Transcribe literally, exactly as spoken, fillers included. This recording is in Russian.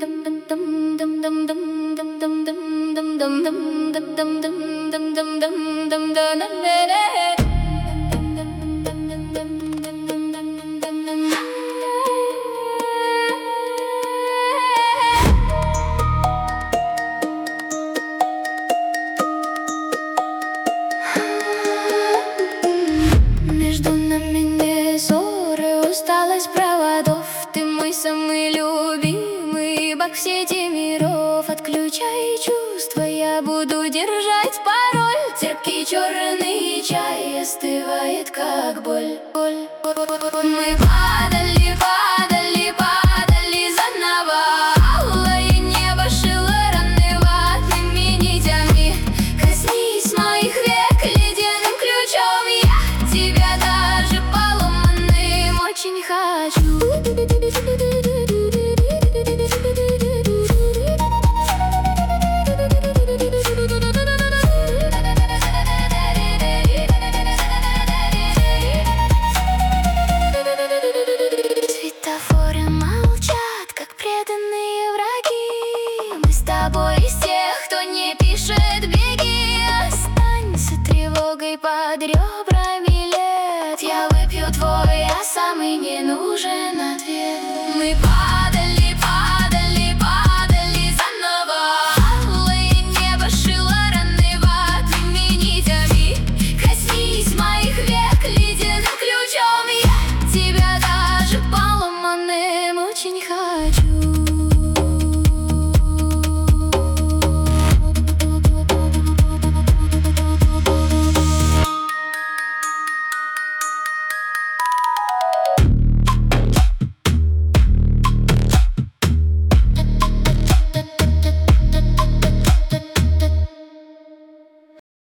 Между нами не ссоры, усталость проводов. Ты мой самый любимый, ибо к сети миров. Отключай чувства, я буду держать пароль. Терпкий черный чай остывает, как боль. боль. Мы падали, падали, падали заново. Алое небо шило раны ватными нитями. Коснись моих век ледяным ключом. Я тебя даже поломанным очень хочу. Светофоры молчат, как преданные враги. Мы с тобой из тех, кто не пишет беги. Останься тревогой под ребрами лет. Я выпью твой, а самый не нужен ответ. Мы падали, падали, падали заново. Алое небо шило раны ватными нитями. Коснись моих век ледяным ключом. Я тебя даже поломанным очень хочу.